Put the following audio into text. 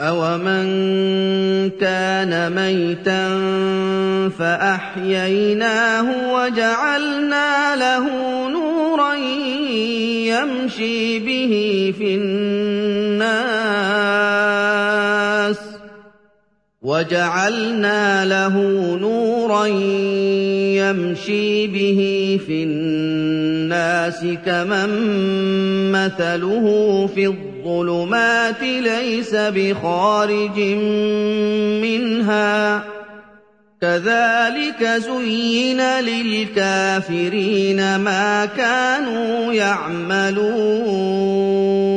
أَوَمَن كَانَ مَيْتًا فَأَحْيَيْنَاهُ وَجَعَلْنَا لَهُ نُورًا يَمْشِي بِهِ فِي النَّاسِ كَمَن مَّثَلُهُ فِي الظُّلُمَاتِ لَيْسَ بِخَارِجٍ مِّنْهَا ۚ كَذَٰلِكَ زُيِّنَ لِلْكَافِرِينَ مَا كَانُوا يَعْمَلُونَ